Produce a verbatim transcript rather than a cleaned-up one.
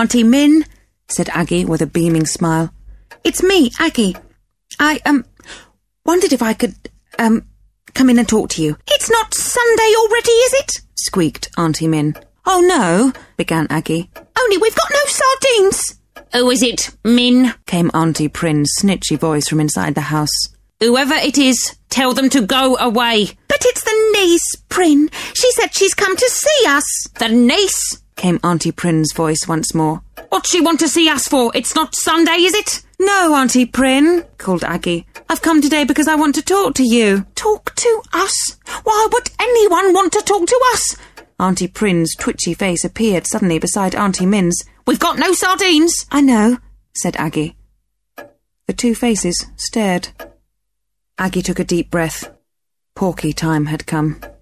Auntie Min, said Aggie with a beaming smile. It's me, Aggie. I, um, wondered if I could, um, come in and talk to you. It's not Sunday already, is it? Squeaked Auntie Min. Oh, no, began Aggie. Only we've got no sardines. Oh, is it, Min? Came Auntie Prin's snitchy voice from inside the house. Whoever it is, tell them to go away. But it's the niece, Prin. She said she's come to see us. The niece? Came Auntie Prin's voice once more. What's she want to see us for? It's not Sunday, is it? No, Auntie Prin, called Aggie. I've come today because I want to talk to you. Talk to us? Why would anyone want to talk to us? Auntie Prin's twitchy face appeared suddenly beside Auntie Min's. We've got no sardines. I know, said Aggie. The two faces stared. Aggie took a deep breath. Porky time had come.